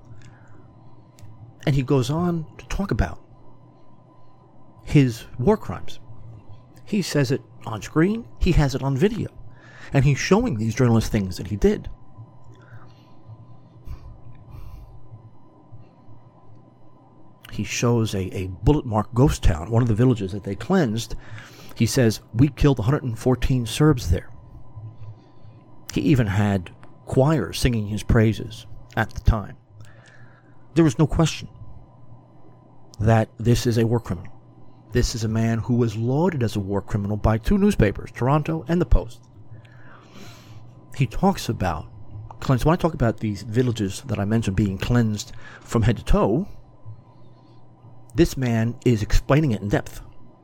And he goes on to talk about his war crimes. He says it on screen, he has it on video, and he's showing these journalists things that he did. He shows a, a bullet-marked ghost town, one of the villages that they cleansed. He says, we killed one hundred fourteen Serbs there. He even had choirs singing his praises at the time. There was no question that this is a war criminal. This is a man who was lauded as a war criminal by two newspapers, Toronto and the Post. He talks about cleanse. When I talk about these villages that I mentioned being cleansed from head to toe, this man is explaining it in depth.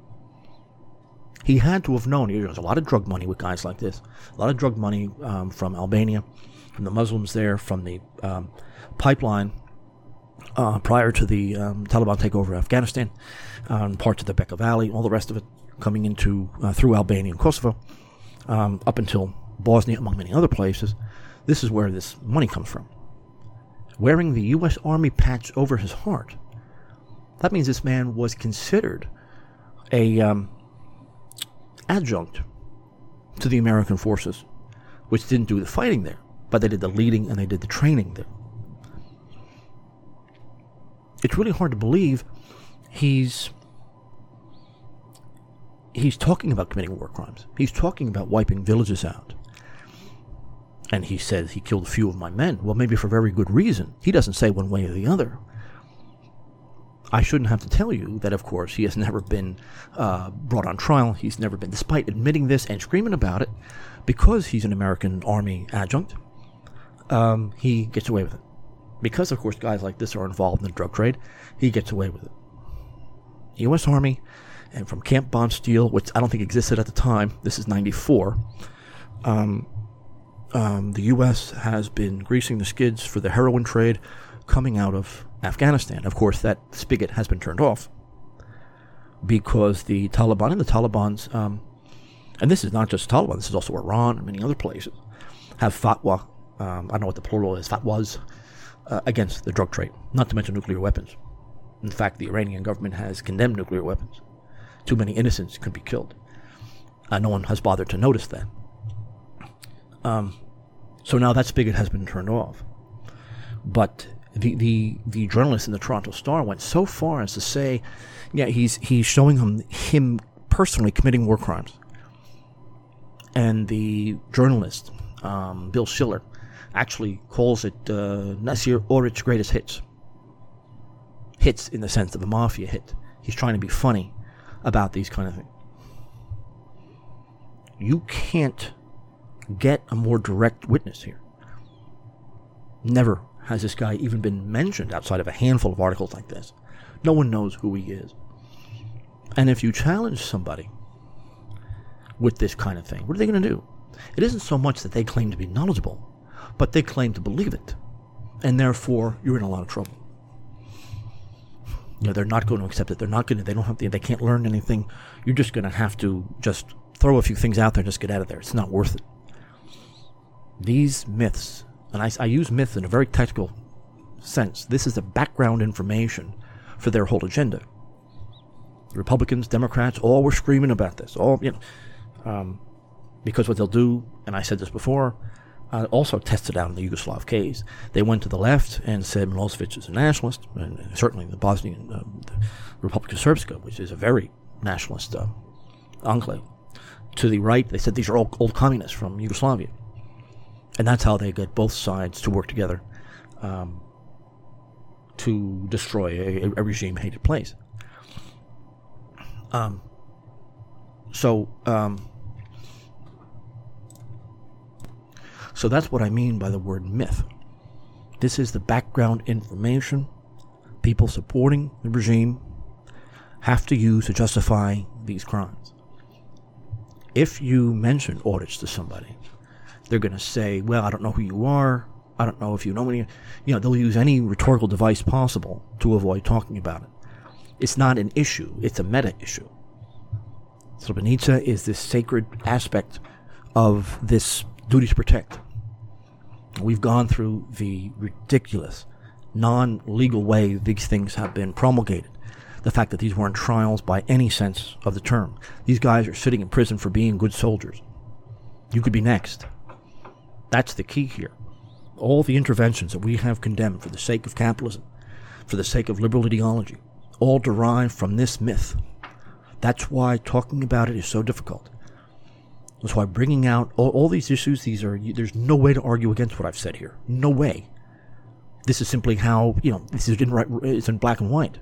He had to have known. There's a lot of drug money with guys like this. A lot of drug money um, from Albania, from the Muslims there, from the um, pipeline uh, prior to the um, Taliban takeover of Afghanistan, um, parts of the Bekaa Valley, all the rest of it coming into uh, through Albania and Kosovo, um, up until Bosnia, among many other places. This is where this money comes from. Wearing the U S Army patch over his heart, that means this man was considered a um, adjunct to the American forces, which didn't do the fighting there, but they did the leading and they did the training there. It's really hard to believe he's he's talking about committing war crimes. He's talking about wiping villages out. And he says he killed a few of my men. Well, maybe for very good reason. He doesn't say one way or the other. I shouldn't have to tell you that, of course, he has never been uh, brought on trial. He's never been, despite admitting this and screaming about it, because he's an American Army adjunct, um, he gets away with it. Because, of course, guys like this are involved in the drug trade, he gets away with it. U S Army, and from Camp Bondsteel, which I don't think existed at the time, this is ninety-four, um, um, the U S has been greasing the skids for the heroin trade coming out of Afghanistan. Of course, that spigot has been turned off because the Taliban and the Taliban's, um, and this is not just Taliban, this is also Iran and many other places, have fatwa, um, I don't know what the plural is, fatwas, uh, against the drug trade, not to mention nuclear weapons. In fact, the Iranian government has condemned nuclear weapons. Too many innocents could be killed. Uh, no one has bothered to notice that. Um, so now that spigot has been turned off. But the, the the journalist in the Toronto Star went so far as to say, yeah, he's he's showing him him personally committing war crimes. And the journalist, um, Bill Schiller, actually calls it uh, Nasir Orich's greatest hits. Hits in the sense of a mafia hit. He's trying to be funny about these kind of things. You can't get a more direct witness here. Never has this guy even been mentioned outside of a handful of articles like this. No one knows who he is. And if you challenge somebody with this kind of thing, what are they going to do? It isn't so much that they claim to be knowledgeable, but they claim to believe it. And therefore, you're in a lot of trouble. You know, they're not going to accept it. They're not going to, they don't have to, they can't learn anything. You're just going to have to just throw a few things out there and just get out of there. It's not worth it. These myths, and I, I use myths in a very technical sense. This is the background information for their whole agenda. Republicans, Democrats, all were screaming about this. All, you know, um, because what they'll do, and I said this before, uh, also tested out in the Yugoslav case. They went to the left and said Milosevic is a nationalist, and certainly the Bosnian uh, the Republika Srpska, which is a very nationalist uh, enclave. To the right, they said these are all old communists from Yugoslavia. And that's how they get both sides to work together um, to destroy a, a regime-hated place. Um, so, um, so that's what I mean by the word myth. This is the background information people supporting the regime have to use to justify these crimes. If you mention Orich to somebody, they're going to say, well, I don't know who you are. I don't know if you know me. You know, they'll use any rhetorical device possible to avoid talking about it. It's not an issue. It's a meta issue. Srebrenica is this sacred aspect of this duty to protect. We've gone through the ridiculous, non-legal way these things have been promulgated. The fact that these weren't trials by any sense of the term. These guys are sitting in prison for being good soldiers. You could be next. That's the key here. All the interventions that we have condemned for the sake of capitalism, for the sake of liberal ideology, all derive from this myth. That's why talking about it is so difficult. That's why bringing out all, all these issues, these are, there's no way to argue against what I've said here. No way. This is simply how, you know, this is in, right, it's in black and white.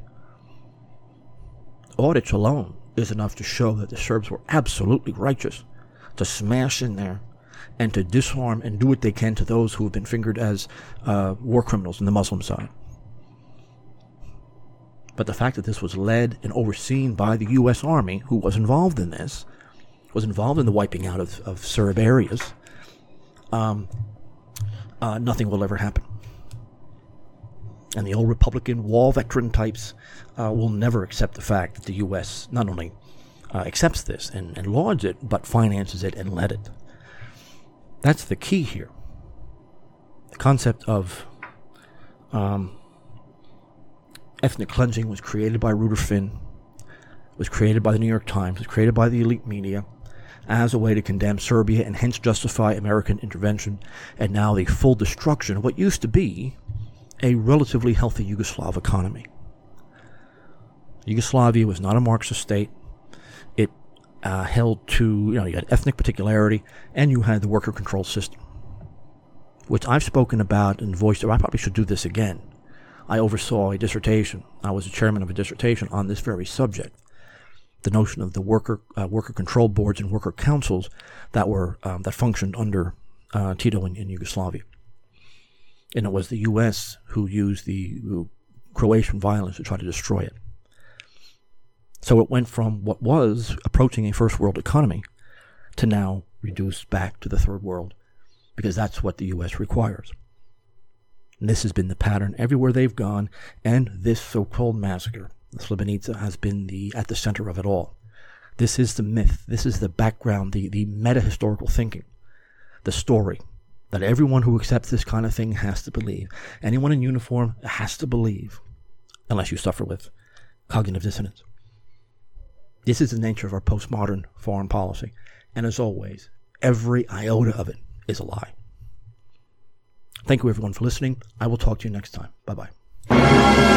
Orich alone is enough to show that the Serbs were absolutely righteous to smash in there and to disarm and do what they can to those who have been fingered as uh, war criminals in the Muslim side. But the fact that this was led and overseen by the U S Army, who was involved in this, was involved in the wiping out of, of Serb areas, um, uh, nothing will ever happen. And the old Republican wall veteran types uh, will never accept the fact that the U S not only uh, accepts this and, and lauds it, but finances it and led it. That's the key here. The concept of um, ethnic cleansing was created by Rudolf Finn, was created by the New York Times, was created by the elite media as a way to condemn Serbia and hence justify American intervention and now the full destruction of what used to be a relatively healthy Yugoslav economy. Yugoslavia was not a Marxist state. It uh, held to, you know, you had ethnic particularity, and you had the worker control system, which I've spoken about and voiced. I probably should do this again. I oversaw a dissertation. I was the chairman of a dissertation on this very subject. The notion of the worker uh, worker control boards and worker councils that were um, that functioned under uh, Tito in, in Yugoslavia. And it was the U S who used the Croatian violence to try to destroy it. So it went from what was approaching a first world economy to now reduced back to the third world, because that's what the U S requires. And this has been the pattern everywhere they've gone, and this so-called massacre, the Srebrenica, has been the at the center of it all. This is the myth. This is the background, the, the meta-historical thinking, the story that everyone who accepts this kind of thing has to believe. Anyone in uniform has to believe, unless you suffer with cognitive dissonance. This is the nature of our postmodern foreign policy. And as always, every iota of it is a lie. Thank you, everyone, for listening. I will talk to you next time. Bye-bye.